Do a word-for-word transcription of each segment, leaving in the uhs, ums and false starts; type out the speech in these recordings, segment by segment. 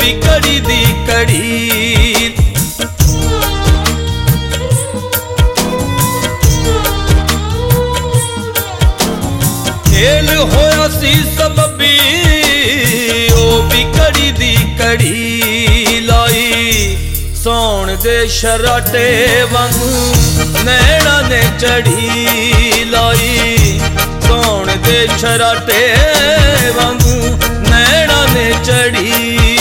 भी कड़ी दी कड़ी। खेल होया सी सबबी ओ भी कड़ी दी कड़ी। लाई सौण दे शराटे वांगू नैना ने चढ़ी। लाई सौण दे शराटे वांगू नैना ने चढ़ी।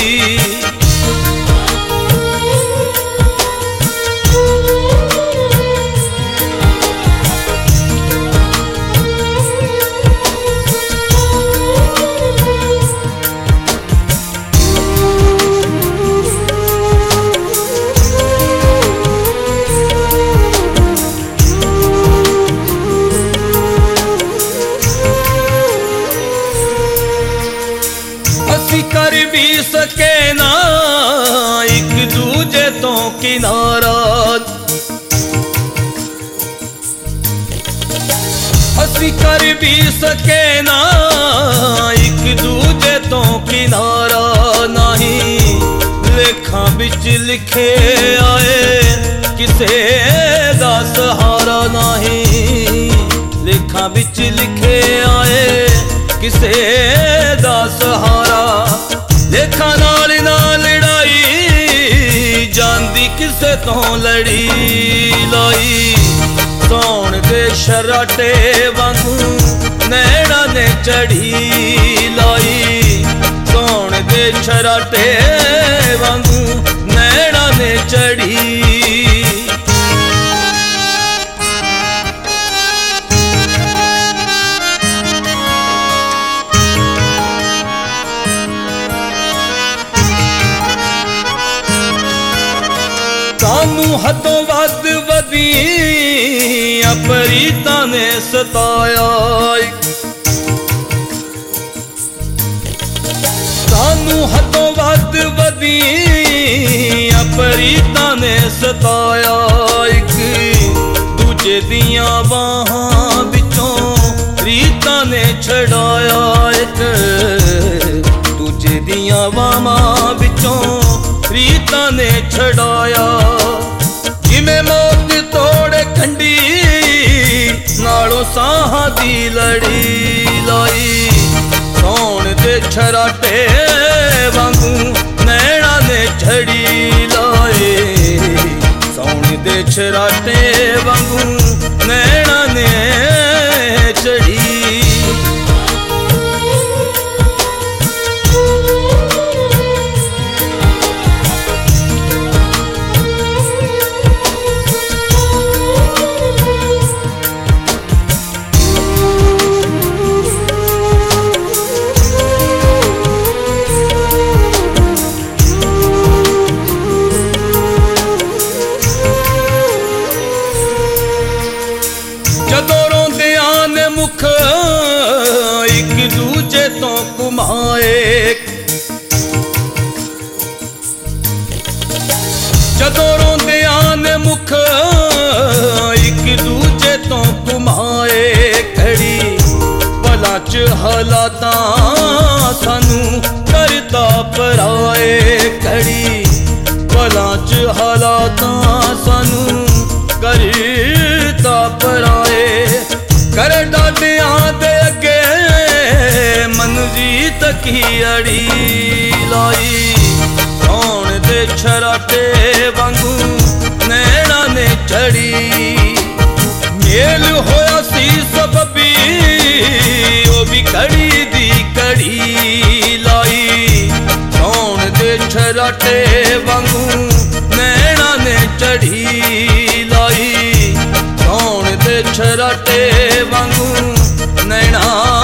कर भी सके ना एक दूजे तो किनारा। असी कर भी सके ना एक दूजे तो किनारा। नहीं लेखा बिच लिखे आए किसे दा सहारा। नहीं लेखा बिच लिखे आए किसे दा सहारा। लेखा नाल ना लड़ाई जांदी किसे तो लड़ी। लाई सौण दे शराटे वांगू नैना ने चढ़ी। लाई सौण दे शराटे वांगू नैना ने चढ़ी। सानू हदों वध वधी अपरीता ने सताया। सानू हदों वध वधी अपरीता ने सताया। एक दूजे दियां बाहां विचों रीता ने छड़ाया। एक दूजे दियां बाहां विचों रीता ने छड़ाया। जिमें मौत तोड़े कंडी नालों साहां दी लड़ी। लाई सौण दे शराटे वांगू नैना ने चढ़ी। लाए सौण दे शराटे वांगू नैना ने चढ़ी। जदों रोंदियां ने मुख एक दूजे तो घुमाए। जदों रोंदियां ने मुख एक दूजे तो घुमाए। घड़ी भला च हालातां सानू करदा पराए। घड़ी भला च हालातां सानू करदा पराए। कर डाडियां दे अगे मनजीत की अड़ी। लाई सौण दे शराटे वांगू नैना ने चढ़ी। मेल होया सी सबबी ओ भी कड़ी दी कड़ी। लाई सौण दे शराटे वांगू नैना ने चढ़ी। लाई सौण दे शराटे वांगू नैना